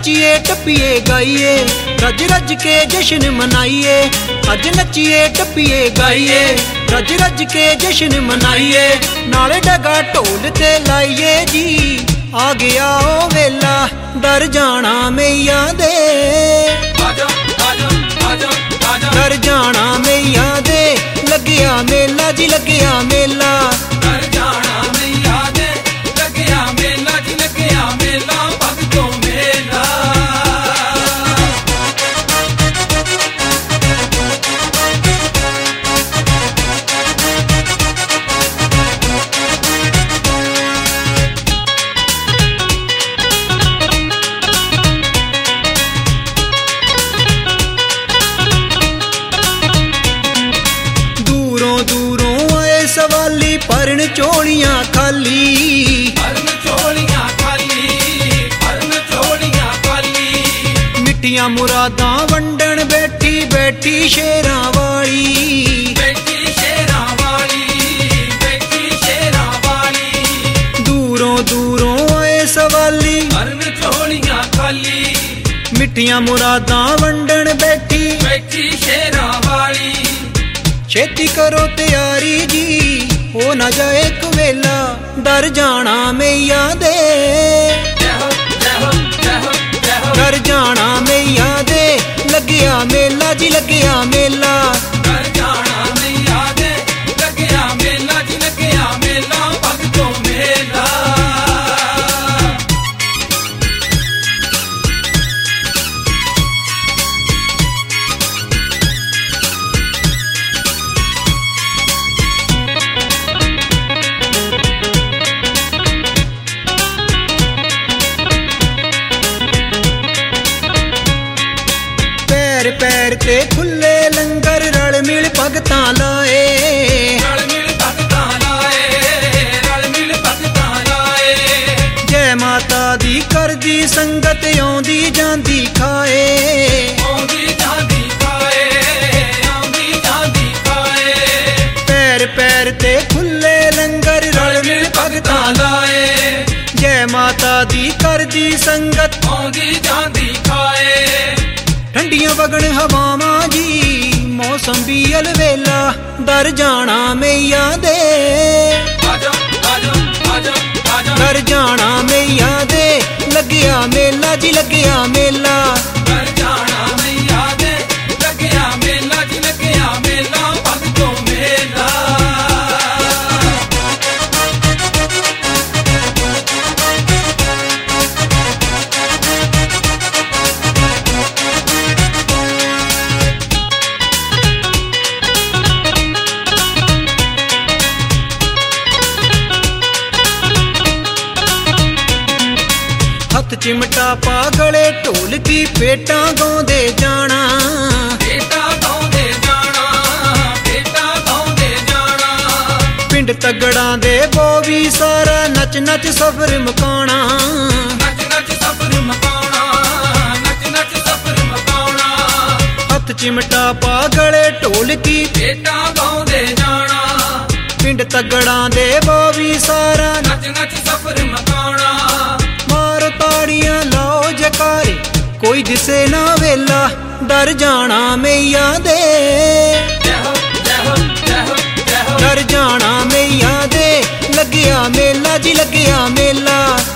नचिए टप्पिए गाइए रज रज के जश्न मनाइए। अज नचिए टप्पिए गाइए रज रज के जश्न मनाइए। नाले डगा ढोल ते लाइए जी आ गया ओ वेला डर जाना मैया दे। डर जाना मैया दे लग्या मेला जी लग्या मेला। डर जाना मैया दे लग्या मेला जी लग्या मेला भगतों मेला। सवाली परन चोलियां खाली परन चोलियां खाली परन चोलियां खाली। मिट्टियां मुरादां वंडन बैठी बैठी शेरां वाली बैठी शेरां वाली बैठी शेरां वाली। दूरों दूरों आए सवाली परन चोलियां खाली मिट्टियां मुरादां वंडन बैठी बैठी शेरां वाली। छेती करो तैयारी जी हो ना जाए कवेला डर जाना मैया दे। डर जाना मैया दे लग्या मेला जी लग्या मेला। डर जाना मैया दे लग्या मेला जी लग्या मेला भगतों मेला। पैर ते खुले लंगर रल मिल भगतां लाए। रल मिल भगतां लाए रल मिल भगतां लाए। जय माता दी करदी संगत आउंदी जांदी खाए। आउंदी जांदी खाए आउंदी जांदी खाए। पैर पैर ते खुले लंगर रल मिल भगतां लाए। जय माता दी करदी संगत आउंदी जांदी खाए। ठंडियां वगण हवावां जी मौसम भी अलवेला डर जाना मैया दे। डर जाना मैया दे लग्या मेला जी लग्या मेला। डर जाना मैया दे लग्या मेला जी लग्या मेला भगतों मेला। हथ चिमटा पा गले ढोलकी पेटां गाउंदे जाना। पेटा गाउंदे जाना पेटा गाउंदे जाना। पिंड तगड़ां दे बोवी सारा नच नच सफर मकाना। नच नच सफर मकाना नच नच सफर मकाना। हथ चिमटा पा गले ढोलकी पेटा गाउंदे जाना। पिंड तगड़ां दे बोवी सारा नच नच सफर मकाना। मारो ताड़ियां लाओ जकारे कोई दिसे ना वेला डर जाना मैया दे। डर जाना मैया दे लग्या मेला जी लग्या मेला।